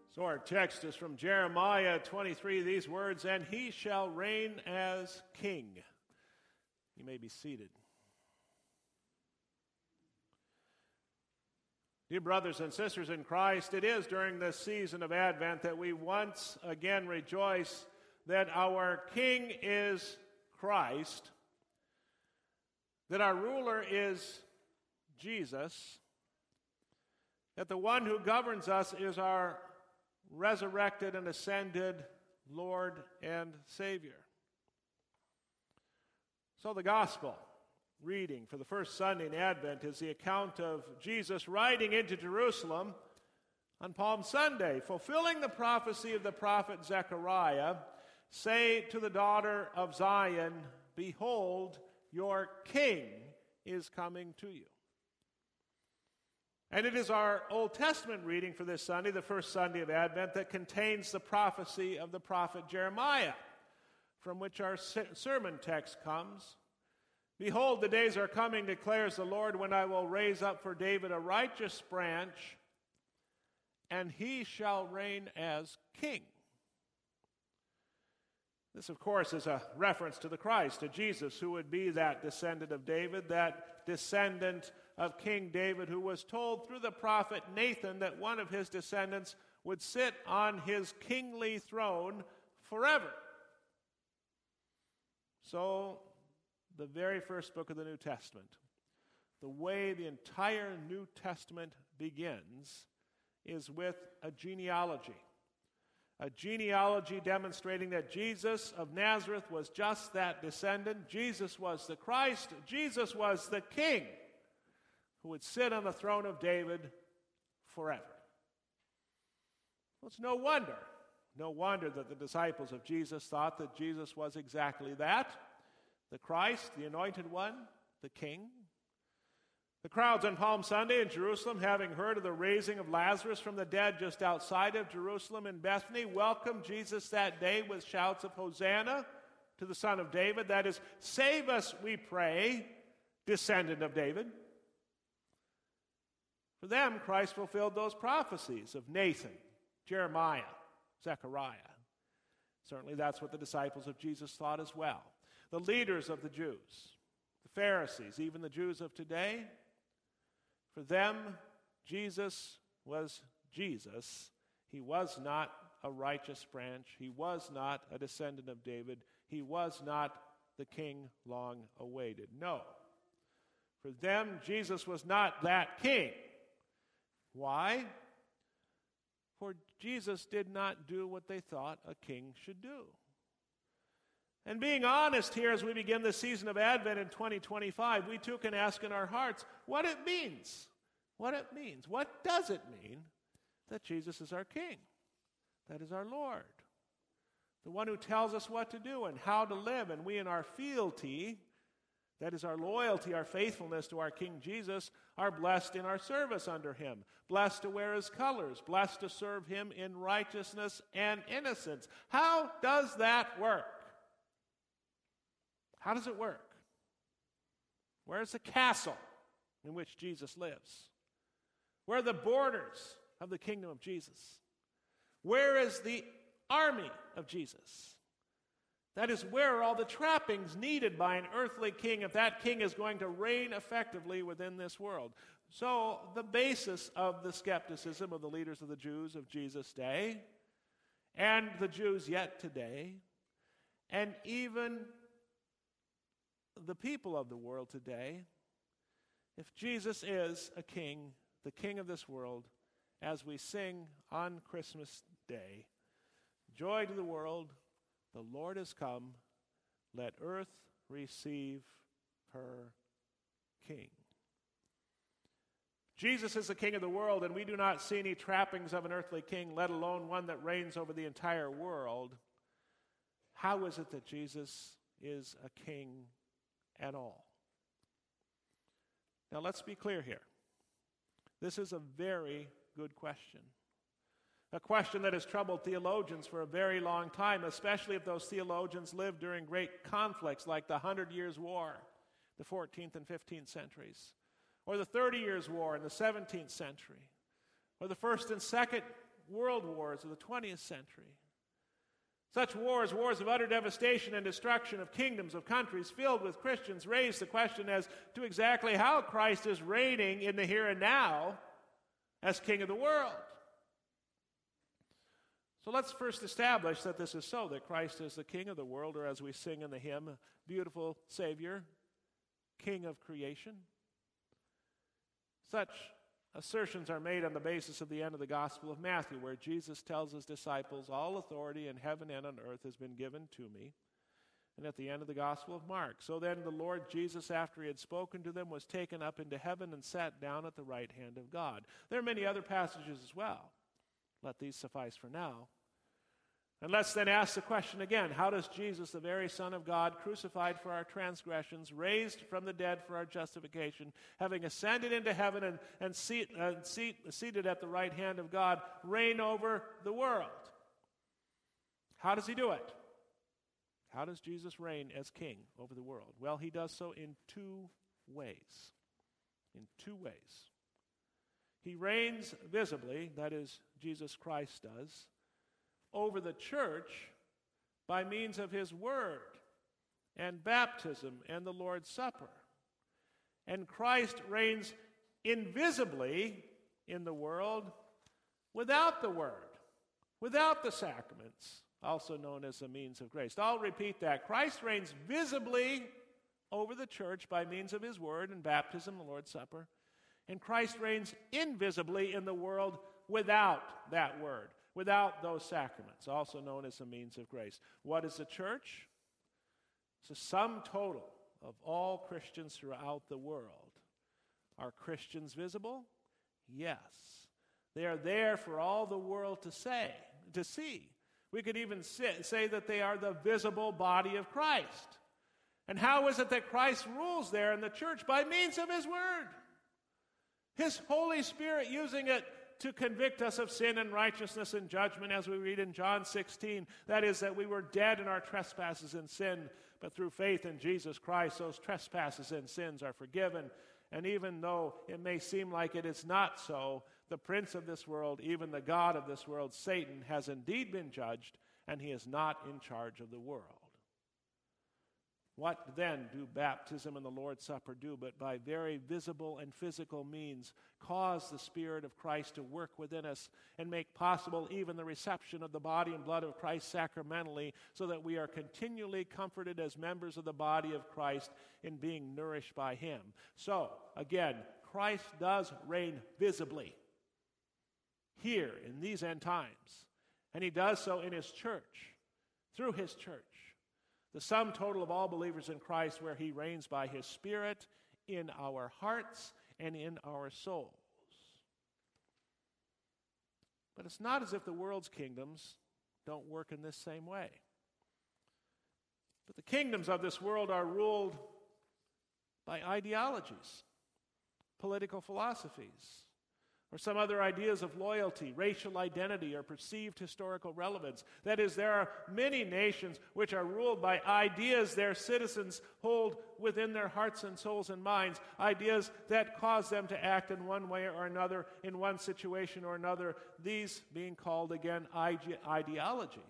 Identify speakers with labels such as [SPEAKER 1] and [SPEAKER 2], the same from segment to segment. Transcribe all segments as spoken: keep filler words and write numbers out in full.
[SPEAKER 1] So our text is from Jeremiah twenty-three, these words, "And he shall reign as king." You may be seated. Dear brothers and sisters in Christ, it is during this season of Advent that we once again rejoice that our King is Christ, that our ruler is Jesus, that the one who governs us is our resurrected and ascended Lord and Savior. So the gospel reading for the first Sunday in Advent is the account of Jesus riding into Jerusalem on Palm Sunday, fulfilling the prophecy of the prophet Zechariah, "Say to the daughter of Zion, behold, your king is coming to you." And it is our Old Testament reading for this Sunday, the first Sunday of Advent, that contains the prophecy of the prophet Jeremiah, from which our sermon text comes. "Behold, the days are coming, declares the Lord, when I will raise up for David a righteous branch, and he shall reign as king." This, of course, is a reference to the Christ, to Jesus, who would be that descendant of David, that descendant of King David, who was told through the prophet Nathan that one of his descendants would sit on his kingly throne forever. So, the very first book of the New Testament, the way the entire New Testament begins, is with a genealogy. A genealogy demonstrating that Jesus of Nazareth was just that descendant. Jesus was the Christ. Jesus was the King who would sit on the throne of David forever. Well, it's no wonder, no wonder that the disciples of Jesus thought that Jesus was exactly that, the Christ, the Anointed One, the King. The crowds on Palm Sunday in Jerusalem, having heard of the raising of Lazarus from the dead just outside of Jerusalem in Bethany, welcomed Jesus that day with shouts of Hosanna to the Son of David. That is, "Save us, we pray, descendant of David." For them, Christ fulfilled those prophecies of Nathan, Jeremiah, Zechariah. Certainly that's what the disciples of Jesus thought as well. The leaders of the Jews, the Pharisees, even the Jews of today, for them, Jesus was Jesus. He was not a righteous branch. He was not a descendant of David. He was not the king long awaited. No. For them, Jesus was not that king. Why? For Jesus did not do what they thought a king should do. And being honest here as we begin the season of Advent in twenty twenty-five, we too can ask in our hearts what it means. What it means. What does it mean that Jesus is our King? That is our Lord. The one who tells us what to do and how to live. And we in our fealty, that is our loyalty, our faithfulness to our King Jesus, are blessed in our service under him. Blessed to wear his colors. Blessed to serve him in righteousness and innocence. How does that work? How does it work? Where is the castle in which Jesus lives? Where are the borders of the kingdom of Jesus? Where is the army of Jesus? That is, where are all the trappings needed by an earthly king if that king is going to reign effectively within this world? So, the basis of the skepticism of the leaders of the Jews of Jesus' day, and the Jews yet today, and even the people of the world today, if Jesus is a king, the king of this world, as we sing on Christmas Day, "Joy to the world, the Lord has come, let earth receive her King." Jesus is the king of the world, and we do not see any trappings of an earthly king, let alone one that reigns over the entire world. How is it that Jesus is a king at all? Now let's be clear here. This is a very good question. A question that has troubled theologians for a very long time, especially if those theologians lived during great conflicts like the Hundred Years' War, the fourteenth and fifteenth centuries, or the Thirty Years' War in the seventeenth century, or the First and Second world wars of the twentieth century. Such wars, wars of utter devastation and destruction of kingdoms, of countries filled with Christians, raise the question as to exactly how Christ is reigning in the here and now as King of the world. So let's first establish that this is so, that Christ is the King of the world, or as we sing in the hymn, beautiful Savior, King of creation. Such assertions are made on the basis of the end of the Gospel of Matthew, where Jesus tells his disciples, all authority in heaven and on earth has been given to me. And at the end of the Gospel of Mark, so then the Lord Jesus, after he had spoken to them, was taken up into heaven and sat down at the right hand of God. There are many other passages as well. Let these suffice for now. And let's then ask the question again, how does Jesus, the very Son of God, crucified for our transgressions, raised from the dead for our justification, having ascended into heaven and, and seat, uh, seat, seated at the right hand of God, reign over the world? How does he do it? How does Jesus reign as king over the world? Well, he does so in two ways. In two ways. He reigns visibly, that is, Jesus Christ does, over the church by means of his word and baptism and the Lord's Supper. And Christ reigns invisibly in the world without the word, without the sacraments, also known as the means of grace. I'll repeat that. Christ reigns visibly over the church by means of his word and baptism, the Lord's Supper. And Christ reigns invisibly in the world without that word, without those sacraments, also known as the means of grace. What is the church? It's a sum total of all Christians throughout the world. Are Christians visible? Yes. They are there for all the world to say, to see. We could even say that they are the visible body of Christ. And how is it that Christ rules there in the church? By means of his word. His Holy Spirit using it to convict us of sin and righteousness and judgment, as we read in John sixteen. That is, that we were dead in our trespasses and sin, but through faith in Jesus Christ, those trespasses and sins are forgiven. And even though it may seem like it is not so, the prince of this world, even the god of this world, Satan, has indeed been judged, and he is not in charge of the world. What then do baptism and the Lord's Supper do, but by very visible and physical means cause the Spirit of Christ to work within us and make possible even the reception of the body and blood of Christ sacramentally, so that we are continually comforted as members of the body of Christ in being nourished by him. So, again, Christ does reign visibly here in these end times, and he does so in his church, through his church. The sum total of all believers in Christ, where he reigns by his Spirit in our hearts and in our souls. But it's not as if the world's kingdoms don't work in this same way. But the kingdoms of this world are ruled by ideologies, political philosophies, or some other ideas of loyalty, racial identity, or perceived historical relevance. That is, there are many nations which are ruled by ideas their citizens hold within their hearts and souls and minds, ideas that cause them to act in one way or another, in one situation or another, these being called, again, ide- ideologies.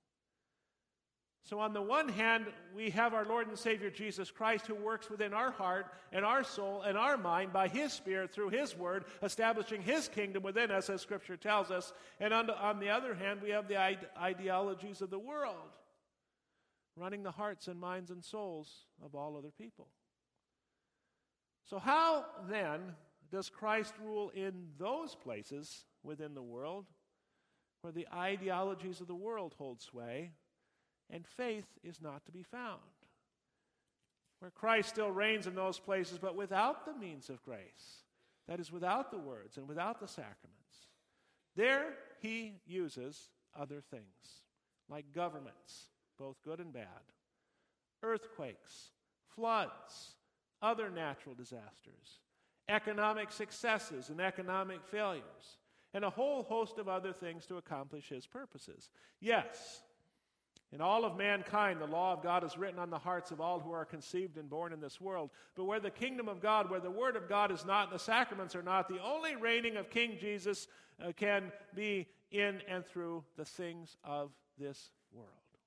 [SPEAKER 1] So on the one hand, we have our Lord and Savior Jesus Christ, who works within our heart and our soul and our mind by his Spirit through his word, establishing his kingdom within us, as Scripture tells us. And on the, on the other hand, we have the ide- ideologies of the world, running the hearts and minds and souls of all other people. So how, then, does Christ rule in those places within the world where the ideologies of the world hold sway and faith is not to be found? Where Christ still reigns in those places, but without the means of grace, that is, without the words and without the sacraments. There he uses other things, like governments, both good and bad, earthquakes, floods, other natural disasters, economic successes and economic failures, and a whole host of other things to accomplish his purposes. Yes, in all of mankind, the law of God is written on the hearts of all who are conceived and born in this world. But where the kingdom of God, where the word of God is not, and the sacraments are not, the only reigning of King Jesus uh, can be in and through the things of this world.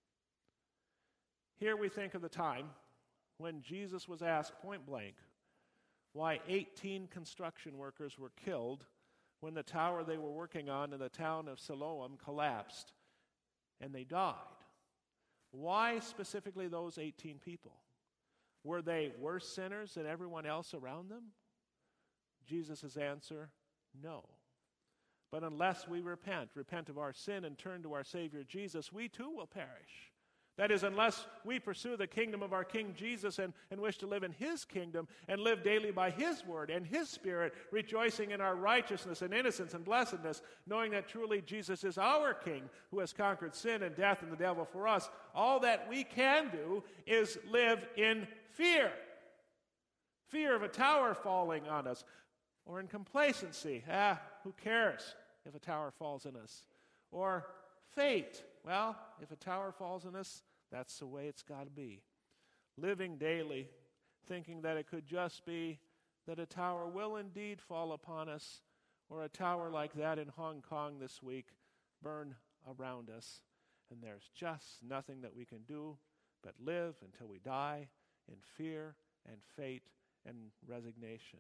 [SPEAKER 1] Here we think of the time when Jesus was asked point blank why eighteen construction workers were killed when the tower they were working on in the town of Siloam collapsed and they died. Why specifically those eighteen people? Were they worse sinners than everyone else around them? Jesus' answer, no. But unless we repent, repent of our sin and turn to our Savior Jesus, we too will perish. That is, unless we pursue the kingdom of our King Jesus and, and wish to live in His kingdom and live daily by His word and His Spirit, rejoicing in our righteousness and innocence and blessedness, knowing that truly Jesus is our King who has conquered sin and death and the devil for us, all that we can do is live in fear. Fear of a tower falling on us, or in complacency. Ah, who cares if a tower falls on us? Or fate. Well, if a tower falls on us, that's the way it's got to be. Living daily, thinking that it could just be that a tower will indeed fall upon us, or a tower like that in Hong Kong this week burn around us, and there's just nothing that we can do but live until we die in fear and fate and resignation.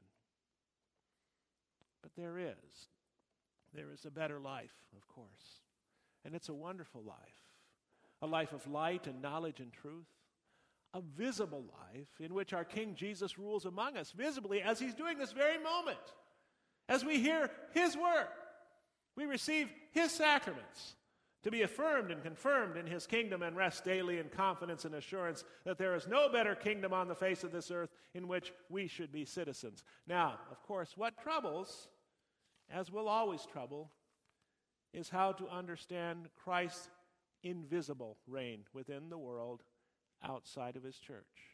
[SPEAKER 1] But there is. There is a better life, of course. And it's a wonderful life. A life of light and knowledge and truth. A visible life in which our King Jesus rules among us visibly as He's doing this very moment. As we hear His word, we receive His sacraments to be affirmed and confirmed in His kingdom and rest daily in confidence and assurance that there is no better kingdom on the face of this earth in which we should be citizens. Now, of course, what troubles, as will always trouble, is how to understand Christ's invisible reign within the world outside of His church.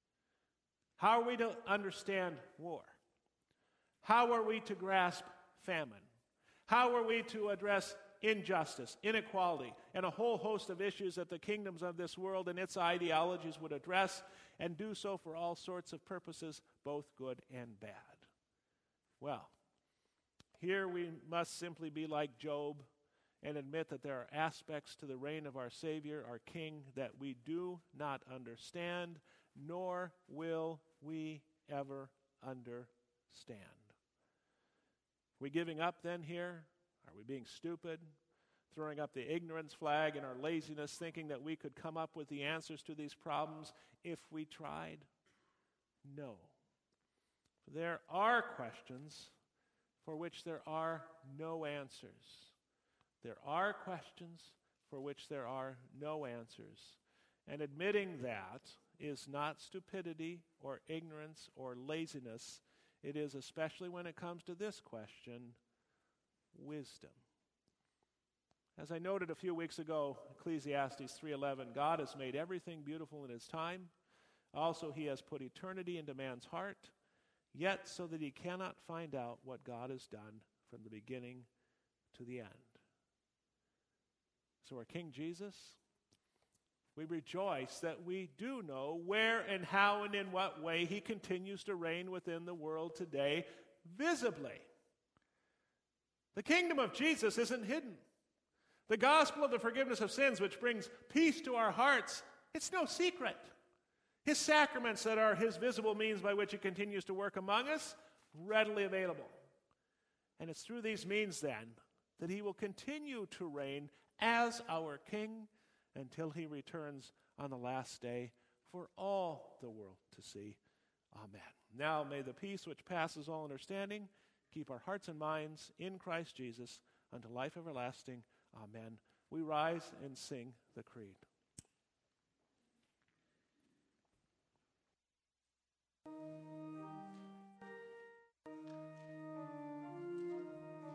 [SPEAKER 1] How are we to understand war? How are we to grasp famine? How are we to address injustice, inequality, and a whole host of issues that the kingdoms of this world and its ideologies would address, and do so for all sorts of purposes, both good and bad? Well, here we must simply be like Job and admit that there are aspects to the reign of our Savior, our King, that we do not understand, nor will we ever understand. Are we giving up then here? Are we being stupid, throwing up the ignorance flag in our laziness, thinking that we could come up with the answers to these problems if we tried? No. There are questions for which there are no answers. There are questions for which there are no answers. And admitting that is not stupidity or ignorance or laziness. It is, especially when it comes to this question, wisdom. As I noted a few weeks ago, Ecclesiastes three eleven, God has made everything beautiful in His time. Also, He has put eternity into man's heart, yet so that he cannot find out what God has done from the beginning to the end. So our King Jesus, we rejoice that we do know where and how and in what way He continues to reign within the world today visibly. The kingdom of Jesus isn't hidden. The gospel of the forgiveness of sins, which brings peace to our hearts, it's no secret. His sacraments that are His visible means by which He continues to work among us, readily available. And it's through these means then that He will continue to reign as our King until He returns on the last day for all the world to see. Amen. Now may the peace which passes all understanding keep our hearts and minds in Christ Jesus unto life everlasting. Amen. We rise and sing the creed.